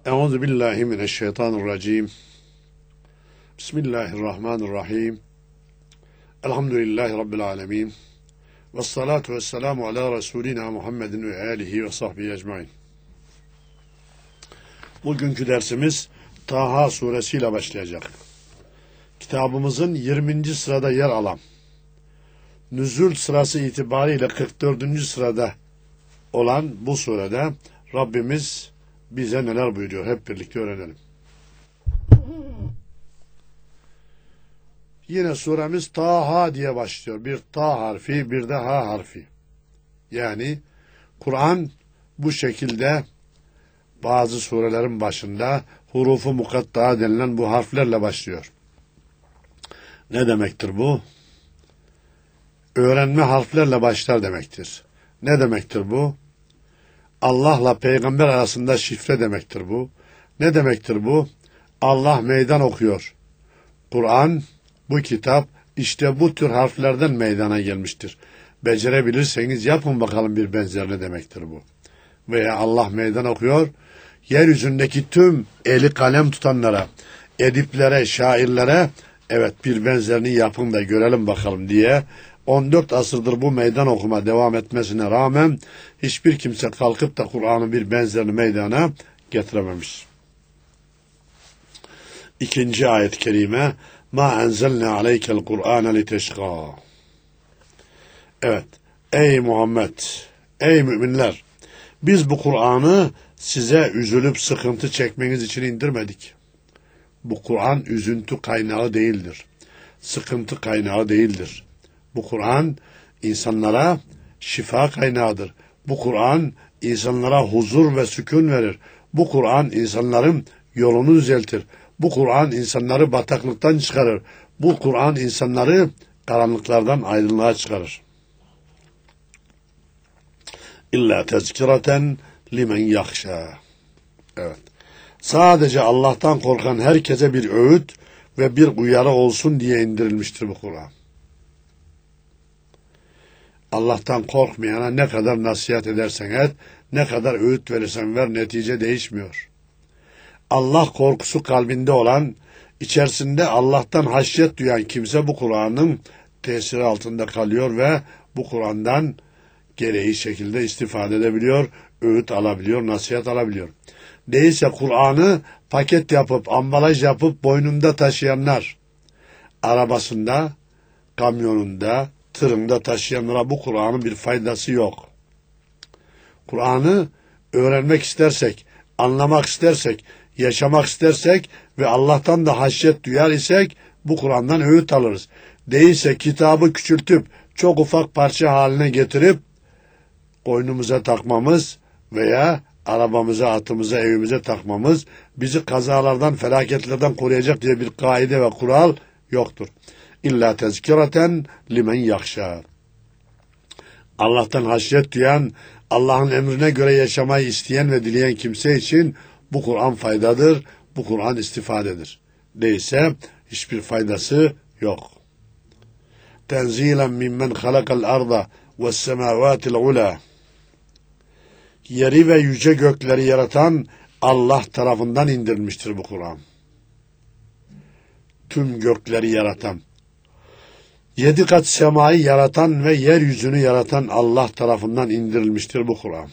Euzu billahi mineşşeytanirracim. Bismillahirrahmanirrahim. Elhamdülillahi rabbil alamin. Ves salatu vesselamu ala Resulina Muhammedin ve alihi ve sahbihi ecmaîn. Bugünkü dersimiz Taha suresiyle başlayacak. Kitabımızın 20. sırada yer alan, nüzul sırası itibariyle 44. sırada olan bu surede Rabbimiz bize neler buyuruyor? Hep birlikte öğrenelim. Yine suremiz Taha diye başlıyor. Bir ta harfi, bir de ha harfi. Yani Kur'an bu şekilde bazı surelerin başında hurufu mukatta'a denilen bu harflerle başlıyor. Ne demektir bu? Öğrenme harflerle başlar demektir. Ne demektir bu? Allah'la peygamber arasında şifre demektir bu. Ne demektir bu? Allah meydan okuyor. Kur'an, bu kitap işte bu tür harflerden meydana gelmiştir. Becerebilirseniz yapın bakalım bir benzerini demektir bu. Veya Allah meydan okuyor, yeryüzündeki tüm eli kalem tutanlara, ediplere, şairlere evet bir benzerini yapın da görelim bakalım diye 14 asırdır bu meydan okuma devam etmesine rağmen hiçbir kimse kalkıp da Kur'an'ın bir benzerini meydana getirememiş. İkinci ayet-i kerime Ma enzelne aleykel Kur'ane liteşkâ. Evet, ey Muhammed, ey müminler, biz bu Kur'an'ı size üzülüp sıkıntı çekmeniz için indirmedik. Bu Kur'an üzüntü kaynağı değildir. Sıkıntı kaynağı değildir. Bu Kur'an insanlara şifa kaynağıdır. Bu Kur'an insanlara huzur ve sükun verir. Bu Kur'an insanların yolunu düzeltir. Bu Kur'an insanları bataklıktan çıkarır. Bu Kur'an insanları karanlıklardan aydınlığa çıkarır. İlla tezkireten limen yakşa. Evet. Sadece Allah'tan korkan herkese bir öğüt ve bir uyarı olsun diye indirilmiştir bu Kur'an. Allah'tan korkmayana ne kadar nasihat edersen et, ne kadar öğüt verirsen ver, netice değişmiyor. Allah korkusu kalbinde olan, içerisinde Allah'tan haşyet duyan kimse bu Kur'an'ın tesiri altında kalıyor ve bu Kur'an'dan gereği şekilde istifade edebiliyor, öğüt alabiliyor, nasihat alabiliyor. Değilse Kur'an'ı paket yapıp, ambalaj yapıp boynunda taşıyanlar, arabasında, kamyonunda, tırında taşıyanlara bu Kur'an'ın bir faydası yok. Kur'an'ı öğrenmek istersek, anlamak istersek, yaşamak istersek ve Allah'tan da haşyet duyar isek bu Kur'an'dan öğüt alırız. Değilse kitabı küçültüp çok ufak parça haline getirip koynumuza takmamız veya arabamıza, atımıza, evimize takmamız bizi kazalardan, felaketlerden koruyacak diye bir kaide ve kural yoktur. İlla tezkireten limen yakşa. Allah'tan haşyet duyan, Allah'ın emrine göre yaşamayı isteyen ve dileyen kimse için bu Kur'an faydadır, bu Kur'an istifadedir. Değilse hiçbir faydası yok. Tenzilen mimmen halakal arda ve semavatil ula. Yeri ve yüce gökleri yaratan Allah tarafından indirilmiştir bu Kur'an. Tüm gökleri yaratan, 7 kat semayı yaratan ve yeryüzünü yaratan Allah tarafından indirilmiştir bu Kur'an.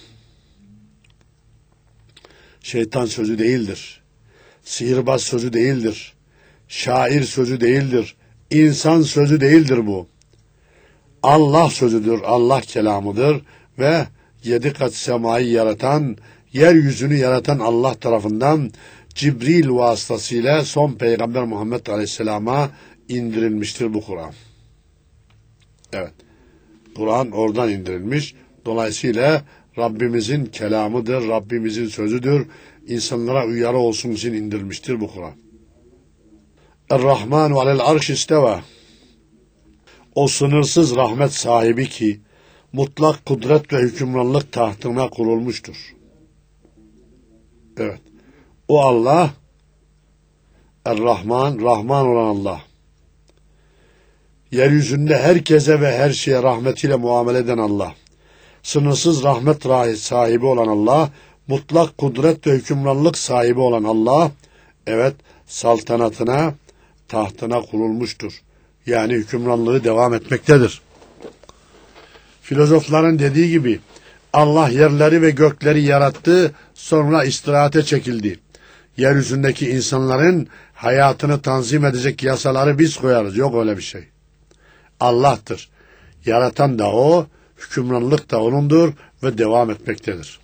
Şeytan sözü değildir. Sihirbaz sözü değildir. Şair sözü değildir. İnsan sözü değildir bu. Allah sözüdür, Allah kelamıdır ve 7 kat semayı yaratan, yeryüzünü yaratan Allah tarafından Cibril vasıtasıyla son Peygamber Muhammed Aleyhisselam'a indirilmiştir bu Kur'an. Evet, Kur'an oradan indirilmiş. Dolayısıyla Rabbimizin kelamıdır, Rabbimizin sözüdür. İnsanlara uyarı olsun için indirilmiştir bu Kur'an. Er-Rahmanu alel arş isteva. O sınırsız rahmet sahibi ki mutlak kudret ve hükümranlık tahtına kurulmuştur. Evet. O Allah Er-Rahman, Rahman olan Allah. Yeryüzünde herkese ve her şeye rahmetiyle muamele eden Allah. Sınırsız rahmet sahibi olan Allah, mutlak kudret ve hükümranlık sahibi olan Allah, evet, saltanatına, tahtına kurulmuştur. Yani hükümranlığı devam etmektedir. Filozofların dediği gibi, Allah yerleri ve gökleri yarattı, sonra istirahate çekildi. Yeryüzündeki insanların hayatını tanzim edecek yasaları biz koyarız. Yok öyle bir şey. Allah'tır. Yaratan da O, hükümranlık da O'nundur ve devam etmektedir.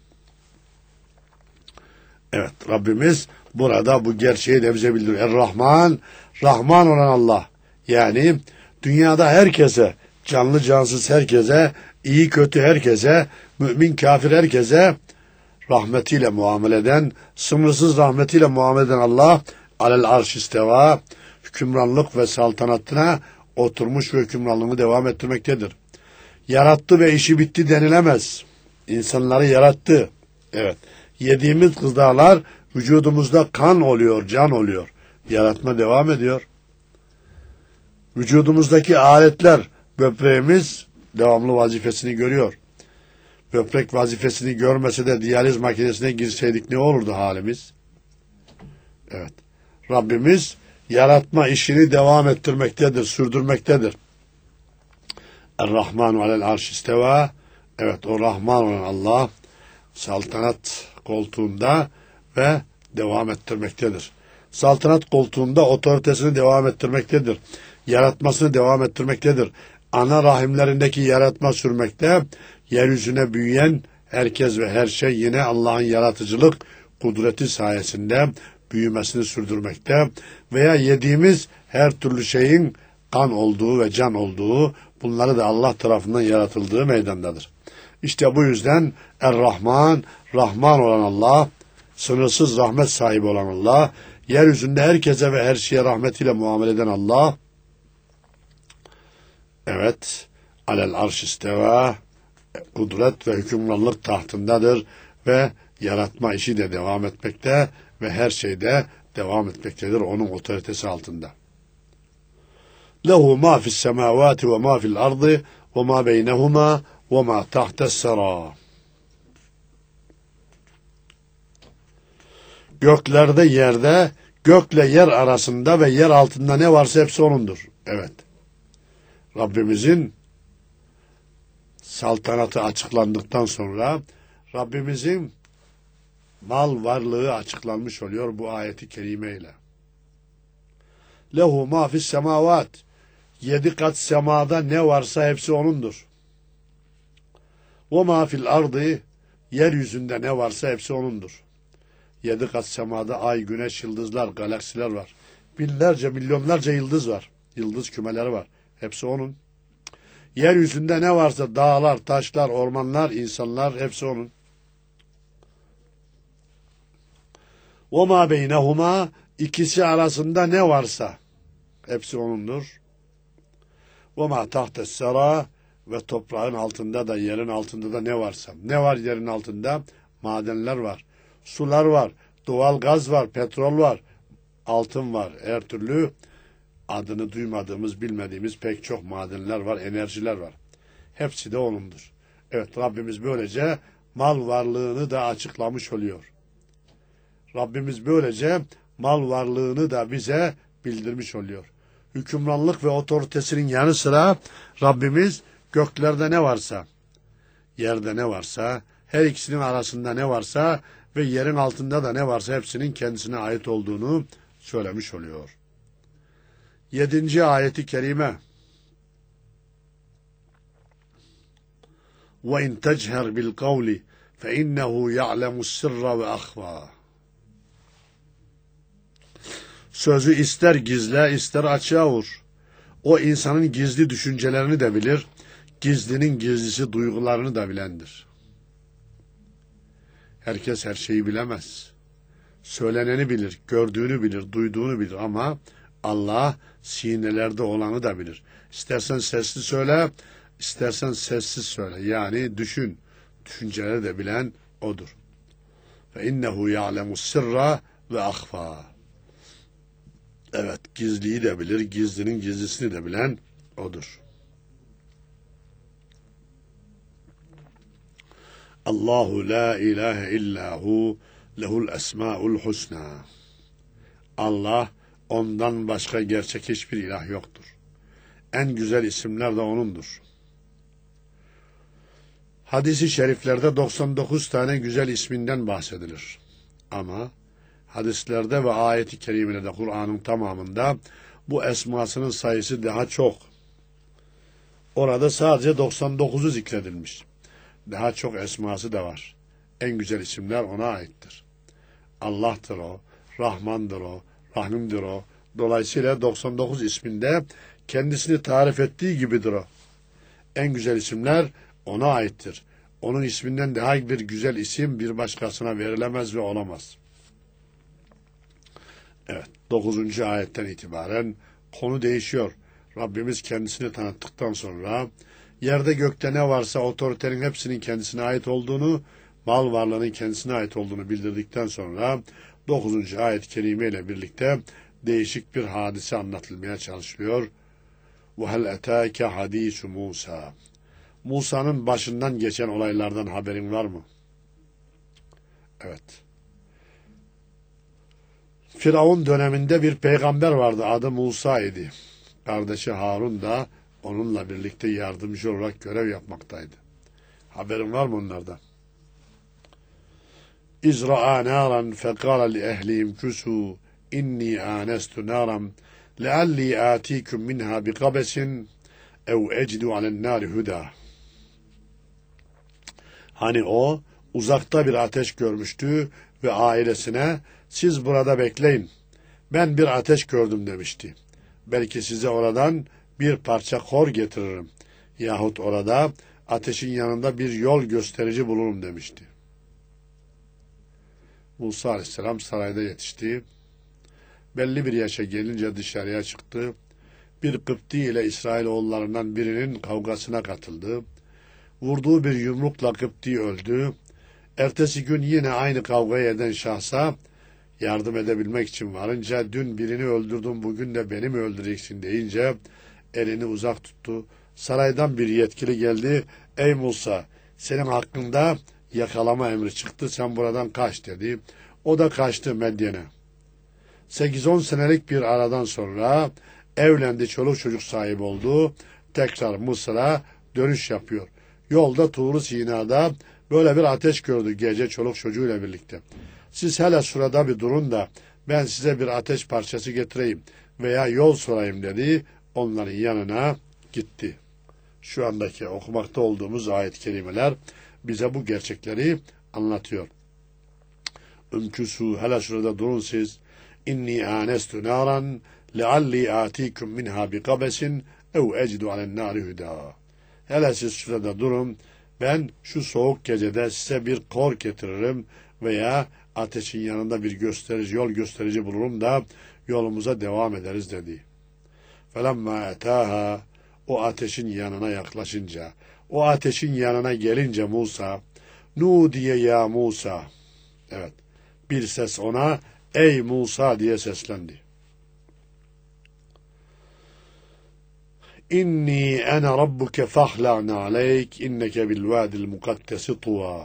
Evet, Rabbimiz burada bu gerçeği de bize bildiriyor. Er-Rahman, Rahman olan Allah. Yani dünyada herkese, canlı cansız herkese, iyi kötü herkese, mümin kafir herkese rahmetiyle muamele eden, sınırsız rahmetiyle muamele eden Allah, alel arş isteva, hükümranlık ve saltanatına oturmuş ve hükümranlığını devam ettirmektedir. Yarattı ve işi bitti denilemez. İnsanları yarattı. Evet. Yediğimiz gıdalar vücudumuzda kan oluyor, can oluyor. Yaratma devam ediyor. Vücudumuzdaki aletler, böbreğimiz devamlı vazifesini görüyor. Böbrek vazifesini görmese de diyaliz makinesine girseydik ne olurdu halimiz? Evet. Rabbimiz yaratma işini devam ettirmektedir, sürdürmektedir. Er-Rahmanu alel arş isteva. Evet, o Rahman olan Allah saltanat koltuğunda ve devam ettirmektedir. Saltanat koltuğunda otoritesini devam ettirmektedir. Yaratmasını devam ettirmektedir. Ana rahimlerindeki yaratma sürmekte, yeryüzüne büyüyen herkes ve her şey yine Allah'ın yaratıcılık kudreti sayesinde büyümesini sürdürmekte veya yediğimiz her türlü şeyin kan olduğu ve can olduğu, bunları da Allah tarafından yaratıldığı meydandadır. İşte bu yüzden Er-Rahman, Rahman olan Allah, sınırsız rahmet sahibi olan Allah, yeryüzünde herkese ve her şeye rahmetiyle muamele eden Allah, evet, alel arş isteva, kudret ve hükümranlık tahtındadır ve yaratma işi de devam etmekte ve her şeyde devam etmektedir onun otoritesi altında. Lehu ma fis semavati ve ma fil ardı ve ma beynehuma ve ma tahtes sera. Göklerde, yerde, gökle yer arasında ve yer altında ne varsa hepsi O'nundur. Evet. Rabbimizin saltanatı açıklandıktan sonra Rabbimizin mal varlığı açıklanmış oluyor bu ayeti kerimeyle. Lehu ma fis semavat. 7 kat semada ne varsa hepsi O'nundur. Ve ma fil ardı. Yeryüzünde ne varsa hepsi O'nundur. 7 kat semada ay, güneş, yıldızlar, galaksiler var. Binlerce, milyonlarca yıldız var. Yıldız kümeleri var. Hepsi O'nun. Yeryüzünde ne varsa dağlar, taşlar, ormanlar, insanlar hepsi O'nun. وَمَا بَيْنَهُمَا ikisi arasında ne varsa hepsi O'nundur. وَمَا تَحْتَ السَّرَى ve toprağın altında da yerin altında da ne varsa. Ne var yerin altında? Madenler var, sular var, doğal gaz var, petrol var, altın var, her türlü adını duymadığımız, bilmediğimiz pek çok madenler var, enerjiler var. Hepsi de O'nundur. Evet, Rabbimiz böylece mal varlığını da açıklamış oluyor. Rabbimiz böylece mal varlığını da bize bildirmiş oluyor. Hükümranlık ve otoritesinin yanı sıra Rabbimiz göklerde ne varsa, yerde ne varsa, her ikisinin arasında ne varsa ve yerin altında da ne varsa hepsinin kendisine ait olduğunu söylemiş oluyor. 7. ayeti kerime. وَاِنْ تَجْهَرْ بِالْقَوْلِ فَاِنَّهُ يَعْلَمُ السِّرَّ وَاَخْفَى. Sözü ister gizle, ister açığa vur. O insanın gizli düşüncelerini de bilir, gizlinin gizlisi duygularını da bilendir. Herkes her şeyi bilemez. Söyleneni bilir, gördüğünü bilir, duyduğunu bilir ama Allah sinelerde olanı da bilir. İstersen sesli söyle, istersen sessiz söyle. Yani düşün, düşünceleri de bilen O'dur. فَاِنَّهُ يَعْلَمُ السِّرَّ وَاَخْفَى. Evet, gizliyi de bilir, gizlinin gizlisini de bilen O'dur. Allahu la ilahe illahu lehul esmaul husna. Allah, ondan başka gerçek hiçbir ilah yoktur. En güzel isimler de O'nundur. Hadis-i şeriflerde 99 tane güzel isminden bahsedilir. Ama hadislerde ve ayet-i kerimelerde, Kur'an'ın tamamında bu esmasının sayısı daha çok. Orada sadece 99'u zikredilmiş. Daha çok esması da var. En güzel isimler O'na aittir. Allah'tır O, Rahmandır O, Rahim'dir O. Dolayısıyla 99 isminde kendisini tarif ettiği gibidir O. En güzel isimler O'na aittir. Onun isminden daha bir güzel isim bir başkasına verilemez ve olamaz. Evet, 9. ayetten itibaren konu değişiyor. Rabbimiz kendisini tanıttıktan sonra yerde gökte ne varsa otoritenin hepsinin kendisine ait olduğunu, mal varlığının kendisine ait olduğunu bildirdikten sonra 9. ayet-i kerime ile birlikte değişik bir hadise anlatılmaya çalışılıyor. وَهَلْ اَتَاكَ حَد۪يسُ Musa. Musa'nın başından geçen olaylardan haberin var mı? Evet. Firavun döneminde bir peygamber vardı. Adı Musa idi. Kardeşi Harun da onunla birlikte yardımcı olarak görev yapmaktaydı. Haberin var mı onlardan? İzra'a naran fekala li ehlihim kusu inni anestu naran lealli atikum minha bi qabesin ev ecidu alen nari huda. Hani o uzakta bir ateş görmüştü ve ailesine siz burada bekleyin, ben bir ateş gördüm demişti. Belki size oradan bir parça kor getiririm yahut orada ateşin yanında bir yol gösterici bulurum demişti. Musa Aleyhisselam sarayda yetişti. Belli bir yaşa gelince dışarıya çıktı. Bir Kıpti ile İsrailoğullarından birinin kavgasına katıldı. Vurduğu bir yumrukla Kıpti öldü. Ertesi gün yine aynı kavgayı eden şahsa yardım edebilmek için varınca dün birini öldürdüm bugün de beni mi öldüreceksin deyince elini uzak tuttu. Saraydan bir yetkili geldi. Ey Musa, senin hakkında yakalama emri çıktı, sen buradan kaç dedi. O da kaçtı Medyen'e. 8-10 senelik bir aradan sonra evlendi, çoluk çocuk sahibi oldu. Tekrar Mısır'a dönüş yapıyor. Yolda Tur-u Sina'da böyle bir ateş gördü gece çoluk çocuğuyla birlikte. Siz hele şurada bir durun da ben size bir ateş parçası getireyim veya yol sorayım dedi. Onların yanına gitti. Şu andaki okumakta olduğumuz ayet-i kerimeler bize bu gerçekleri anlatıyor. Ümküsü hele şurada durun siz. İnni anestu naran lealli atikum minha bi qabesin ev ecidu alen nari huda. Hele siz şurada durun. Ben şu soğuk gecede size bir kor getiririm veya ateşin yanında bir gösterici, yol gösterici bulurum da yolumuza devam ederiz dedi. Felemma etaha, o ateşin yanına yaklaşınca, o ateşin yanına gelince Musa, Nudiye ya Musa. Evet, bir ses ona ey Musa diye seslendi. İnni ene rabbuke fahla'na aleyk inneke bil vadil mukaddesi tuva.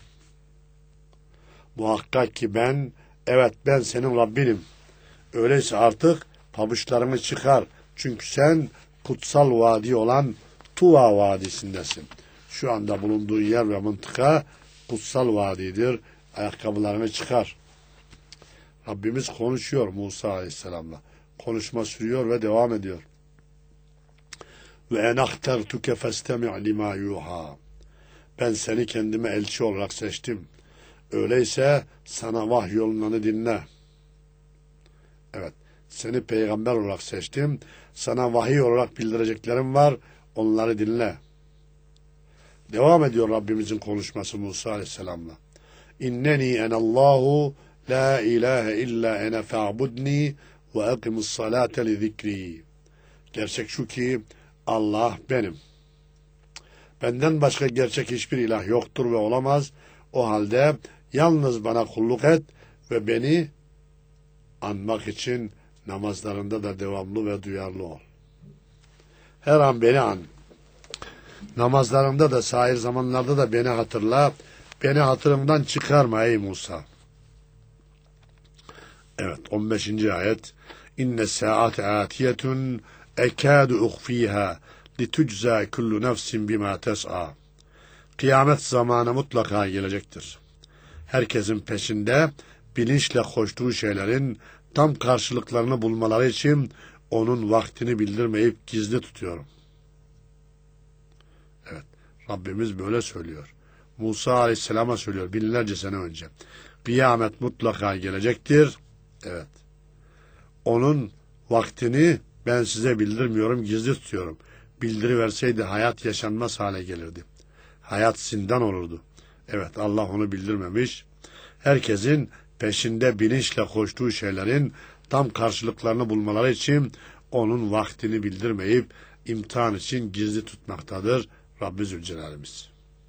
Muhakkak ki ben, evet ben senin Rabbinim. Öyleyse artık pabuçlarını çıkar. Çünkü sen kutsal vadi olan Tuva Vadisi'ndesin. Şu anda bulunduğun yer ve mıntıka kutsal vadidir. Ayakkabılarını çıkar. Rabbimiz konuşuyor Musa Aleyhisselam'la. Konuşma sürüyor ve devam ediyor. Ve enahtertuke festemi' lima yuha. Ben seni kendime elçi olarak seçtim. Öyleyse sana vahyolunanı dinle. Evet, seni peygamber olarak seçtim. Sana vahiy olarak bildireceklerim var. Onları dinle. Devam ediyor Rabbimizin konuşması Musa Aleyhisselam'la. İnneni enallahu la ilahe illa ene fa'budni ve akimus salate li zikri. Gerçek şu ki Allah benim. Benden başka gerçek hiçbir ilah yoktur ve olamaz. O halde yalnız bana kulluk et ve beni anmak için namazlarında da devamlı ve duyarlı ol. Her an beni an. Namazlarında da sair zamanlarda da beni hatırla. Beni hatırımdan çıkarma ey Musa. Evet, 15. ayet. İnne saate atiyetun ekâdu uhfîhâ litüczâ kullu nefsin bimâ tes'a. Kıyamet zamanı mutlaka gelecektir. Herkesin peşinde bilinçle koştuğu şeylerin tam karşılıklarını bulmaları için onun vaktini bildirmeyip gizli tutuyorum. Evet, Rabbimiz böyle söylüyor. Musa Aleyhisselam'a söylüyor binlerce sene önce. Kıyamet mutlaka gelecektir. Evet. Onun vaktini ben size bildirmiyorum, gizli tutuyorum. Bildiriverseydi hayat yaşanmaz hale gelirdi. Hayat zindan olurdu. Evet, Allah onu bildirmemiş. Herkesin peşinde bilinçle koştuğu şeylerin tam karşılıklarını bulmaları için onun vaktini bildirmeyip imtihan için gizli tutmaktadır Rabbi Zülcelal'imiz.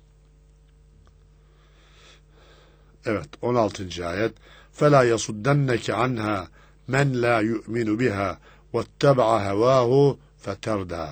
Evet, 16. ayet. فَلَا يَصُدَّنَّكَ عَنْهَا مَنْ لَا يُؤْمِنُ بِهَا وَاتَّبَعَ هَوَاهُ فَتَرْدَى.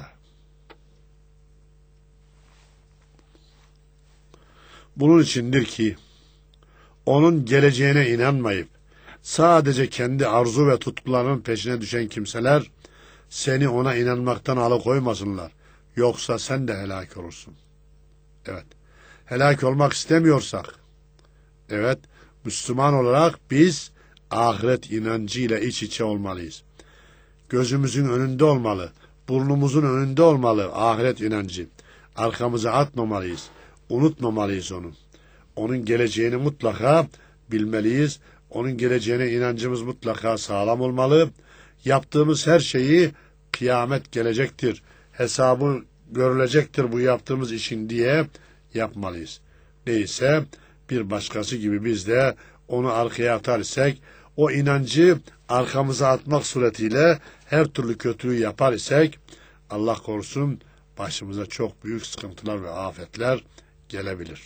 Bunun içindir ki onun geleceğine inanmayıp sadece kendi arzu ve tutkularının peşine düşen kimseler seni ona inanmaktan alıkoymasınlar. Yoksa sen de helak olursun. Evet, helak olmak istemiyorsak, evet, Müslüman olarak biz ahiret inancıyla iç içe olmalıyız. Gözümüzün önünde olmalı, burnumuzun önünde olmalı ahiret inancı. Arkamıza atmamalıyız, unutmamalıyız onu. Onun geleceğini mutlaka bilmeliyiz. Onun geleceğine inancımız mutlaka sağlam olmalı. Yaptığımız her şeyi kıyamet gelecektir, hesabı görülecektir bu yaptığımız işin diye yapmalıyız. Neyse bir başkası gibi biz de onu arkaya atar isek, o inancı arkamıza atmak suretiyle her türlü kötülüğü yapar isek, Allah korusun başımıza çok büyük sıkıntılar ve afetler gelebilir.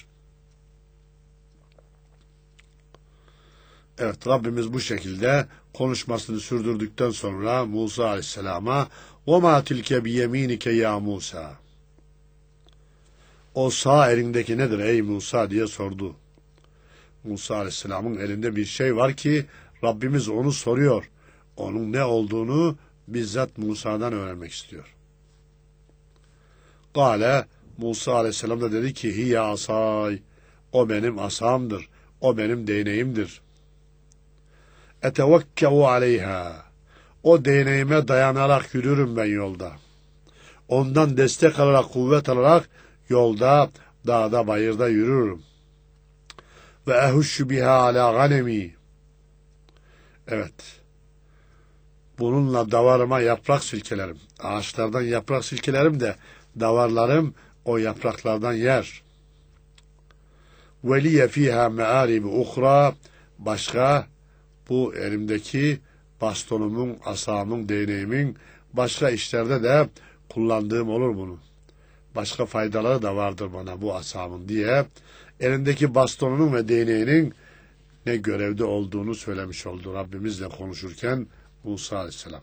Evet, Rabbimiz bu şekilde konuşmasını sürdürdükten sonra Musa Aleyhisselam'a وَمَا تِلْكَ بِيَم۪ينِكَ ya Musa. O sağ elindeki nedir ey Musa diye sordu. Musa Aleyhisselam'ın elinde bir şey var ki Rabbimiz onu soruyor. Onun ne olduğunu bizzat Musa'dan öğrenmek istiyor. Kale, Musa Aleyhisselam da dedi ki hiye asay. O benim asamdır. O benim değneğimdir. Etevekkevu aleyha. O değneğime dayanarak yürürüm ben yolda. Ondan destek alarak, kuvvet alarak yolda, dağda, bayırda yürürüm. Ve ehuşşu biha ala ganemi. Evet. Bununla davarıma yaprak silkelerim. Ağaçlardan yaprak silkelerim de davarlarım o yapraklardan yer. Ve liye fiha me'aribi uhra. Başka bu elimdeki bastonumun, asamın, değneğimin başka işlerde de kullandığım olur bunu. Başka faydaları da vardır bana bu asamın diye elindeki bastonunun ve değneğinin ne görevde olduğunu söylemiş oldu Rabbimizle konuşurken Musa Aleyhisselam.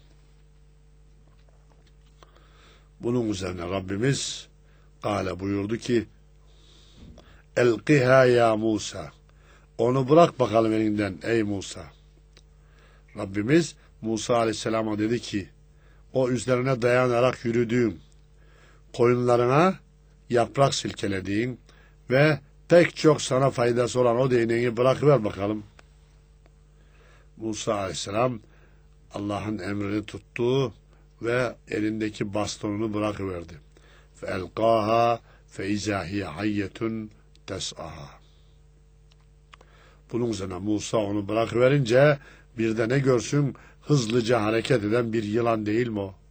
Bunun üzerine Rabbimiz Kale buyurdu ki Elqiha ya Musa. Onu bırak bakalım elinden ey Musa. Rabbimiz Musa Aleyhisselam'a dedi ki o üzerine dayanarak yürüdüğün, koyunlarına yaprak silkelediğin ve pek çok sana faydası olan o değneği bırakıver bakalım. Musa Aleyhisselam Allah'ın emrini tuttu ve elindeki bastonunu bırakıverdi. فَاَلْقَاهَا فَاِذَا هِيَ حَيَّةٌ تَسْعَهَا. Bunun üzerine Musa onu bırakıverince bir de ne görsün? Hızlıca hareket eden bir yılan değil mi o?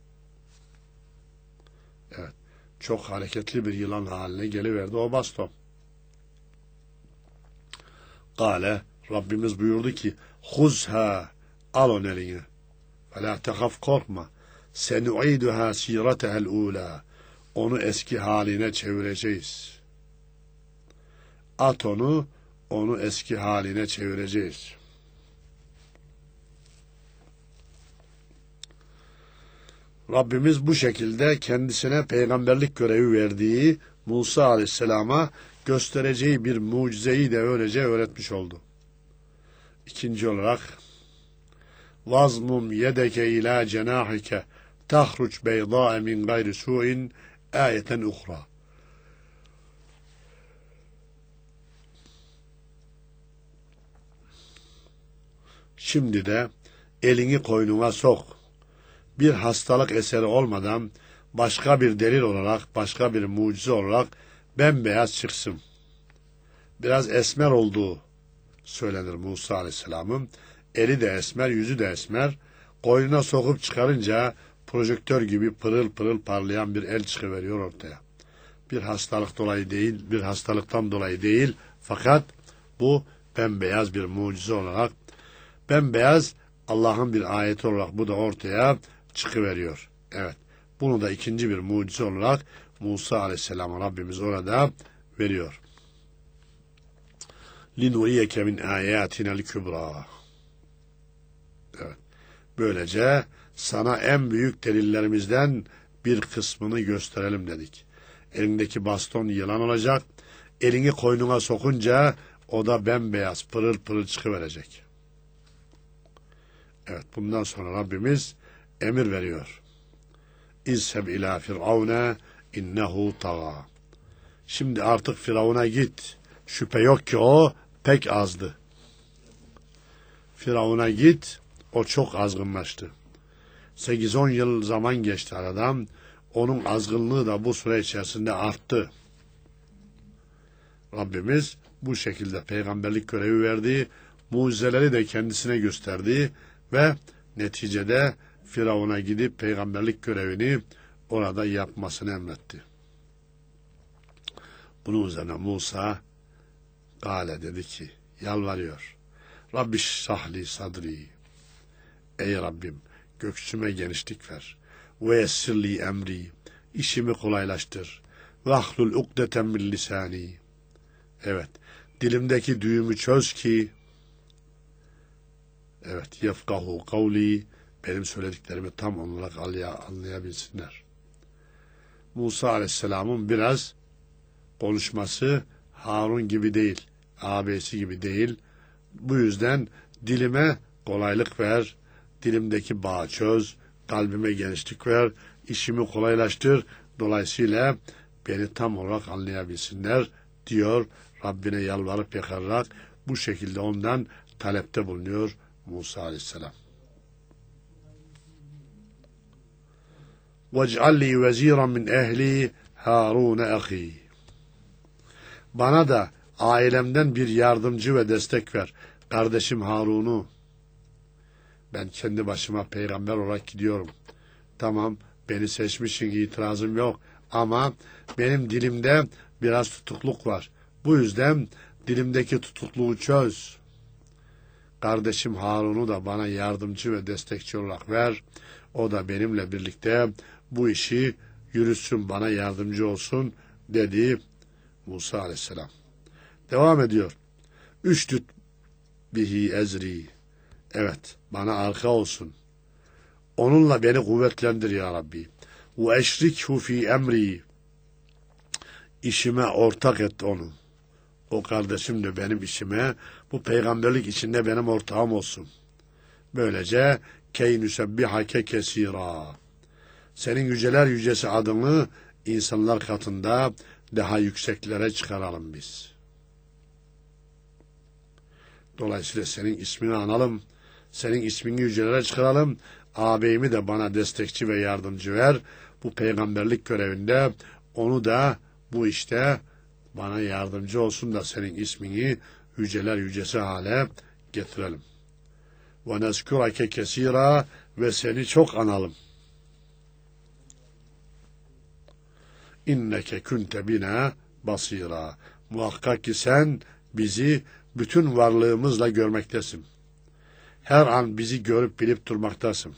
Evet. Çok hareketli bir yılan haline geliverdi o baston. Kale, Rabbimiz buyurdu ki Huzha, al onu eline. Ve la tehaf, korkma. Senu'iduha siretehel ula. Onu eski haline çevireceğiz. At onu eski haline çevireceğiz. Rabbimiz bu şekilde kendisine peygamberlik görevi verdiği Musa Aleyhisselam'a göstereceği bir mucizeyi de öylece öğretmiş oldu. İkinci olarak vazmum yedeke ila cenahike tahruç beydae min gayri su'in ayeten uhra. Şimdi de elini koynuna sok. Bir hastalık eseri olmadan başka bir delil olarak, başka bir mucize olarak bembeyaz çıksın. Biraz esmer olduğu söylenir Musa Aleyhisselam'ın. Eli de esmer, yüzü de esmer. Koynuna sokup çıkarınca projektör gibi pırıl pırıl parlayan bir el çıkıveriyor ortaya. Bir hastalık dolayı değil, bir hastalıktan dolayı değil. Fakat bu bembeyaz bir mucize olarak, bembeyaz Allah'ın bir ayeti olarak bu da ortaya çıkıveriyor. Evet. Bunu da ikinci bir mucize olarak Musa Aleyhisselam'a Rabbimiz orada veriyor. لِنُرِيَكَ مِنْ آيَاتِنَا الْكُبْرَى. Evet. Böylece sana en büyük delillerimizden bir kısmını gösterelim dedik. Elindeki baston yılan olacak. Elini koynuna sokunca o da bembeyaz pırıl pırıl çıkıverecek. Evet, bundan sonra Rabbimiz emir veriyor. İzheb ila firavune innehu taga. Şimdi artık Firavun'a git. Şüphe yok ki o pek azdı. Firavun'a git, o çok azgınlaştı. 8-10 yıl zaman geçti aradan. Onun azgınlığı da bu süre içerisinde arttı. Rabbimiz bu şekilde peygamberlik görevi verdi. Mucizeleri de kendisine gösterdi ve neticede Firavun'a gidip peygamberlik görevini orada yapmasını emretti. Bunun üzerine Musa Gale dedi ki, yalvarıyor. Rabbi şrahli sadri. Ey Rabbim, göğsüme genişlik ver. Ve yessirli emri. İşimi kolaylaştır. Ve ahlul ukdeten min lisani. Evet, dilimdeki düğümü çöz ki, evet, yefkahu kavli, benim söylediklerimi tam olarak anlayabilsinler. Musa Aleyhisselam'ın biraz konuşması Harun gibi değil, ağabeysi gibi değil. Bu yüzden dilime kolaylık ver, dilimdeki bağı çöz, kalbime genişlik ver, işimi kolaylaştır. Dolayısıyla beni tam olarak anlayabilsinler diyor, Rabbine yalvarıp yakararak bu şekilde ondan talepte bulunuyor Musa Aleyhisselam. وَاجْعَلْ لِي وَزِيرًا مِنْ اَهْلِي هَارُونَ اَخِي. Bana da ailemden bir yardımcı ve destek ver. Kardeşim Harun'u. Ben kendi başıma peygamber olarak gidiyorum. Tamam, beni seçmişsin, itirazım yok. Ama benim dilimde biraz tutukluk var. Bu yüzden dilimdeki tutukluğu çöz. Kardeşim Harun'u da bana yardımcı ve destekçi olarak ver. O da benimle birlikte bu işi yürütsün, bana yardımcı olsun dedi Musa Aleyhisselam. Devam ediyor. Üştüt bihi ezri. Evet, bana arka olsun. Onunla beni kuvvetlendir ya Rabbi. Ve eşrikhu fi emri. İşime ortak et onu. O kardeşim de benim işime, bu peygamberlik içinde benim ortağım olsun. Böylece key nüsebbihake kesira. Senin yüceler yücesi adını insanlar katında daha yükseklere çıkaralım biz. Dolayısıyla senin ismini analım, senin ismini yücelere çıkaralım, ağabeyimi de bana destekçi ve yardımcı ver, bu peygamberlik görevinde onu da bu işte bana yardımcı olsun da senin ismini yüceler yücesi hale getirelim. Ve nezkurake kesira, ve seni çok analım. İnneke kunte bina basira. Muhakkak ki sen bizi bütün varlığımızla görmektesin. Her an bizi görüp bilip durmaktasın.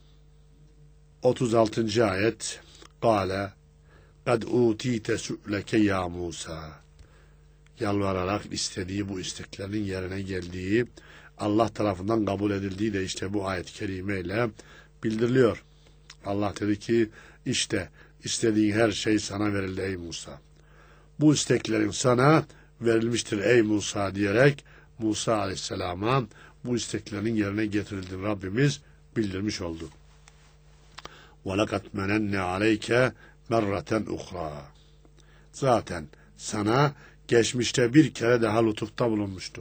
36. ayet. Kale kad utite su'leke ya Musa. Yalvararak istediği bu isteklerin yerine geldiği, Allah tarafından kabul edildiği de işte bu ayet-i kerimeyle bildiriliyor. Allah dedi ki işte istediğin her şey sana verildi ey Musa. bu isteklerin sana verilmiştir ey Musa diyerek Musa Aleyhisselam'a bu isteklerinin yerine getirildiğini Rabbimiz bildirmiş oldu. وَلَقَدْ مَنَنَّ عَلَيْكَ مَرَّةً اُخْرَى Zaten sana geçmişte bir kere daha lütufta bulunmuştuk.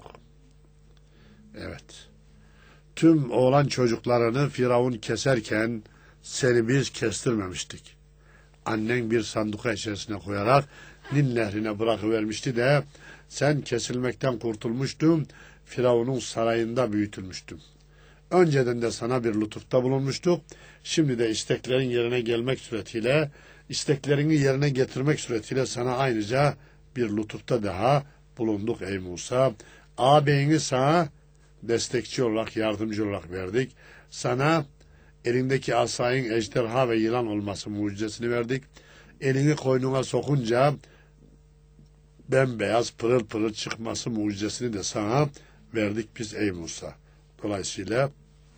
Evet. Tüm oğlan çocuklarını Firavun keserken seni biz kestirmemiştik. Annen bir sanduka içerisine koyarak Nil nehrine bırakıvermişti de sen kesilmekten kurtulmuştun, Firavun'un sarayında büyütülmüştün. Önceden de sana bir lütufta bulunmuştuk. Şimdi de isteklerin yerine gelmek suretiyle, isteklerini yerine getirmek suretiyle sana ayrıca bir lütufta daha bulunduk ey Musa. Ağabeyini sana destekçi olarak, yardımcı olarak verdik. Sana elindeki asayın ejderha ve yılan olması mucizesini verdik. Elini koynuna sokunca bembeyaz pırıl pırıl çıkması mucizesini de sana verdik biz ey Musa. Dolayısıyla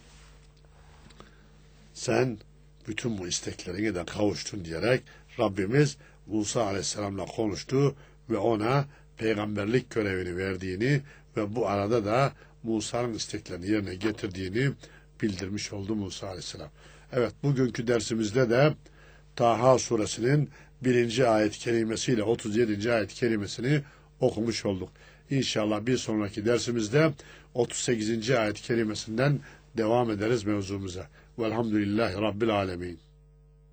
sen bütün bu isteklerine de kavuştun diyerek Rabbimiz Musa Aleyhisselam'la konuştu ve ona peygamberlik görevini verdiğini ve bu arada da Musa'nın isteklerini yerine getirdiğini bildirmiş oldu Musa Aleyhisselam. Evet, bugünkü dersimizde de Taha suresinin 1. ayet-i kerimesiyle 37. ayet-i kerimesini okumuş olduk. İnşallah bir sonraki dersimizde 38. ayet-i kerimesinden devam ederiz mevzumuza. Velhamdülillahi Rabbil alemin.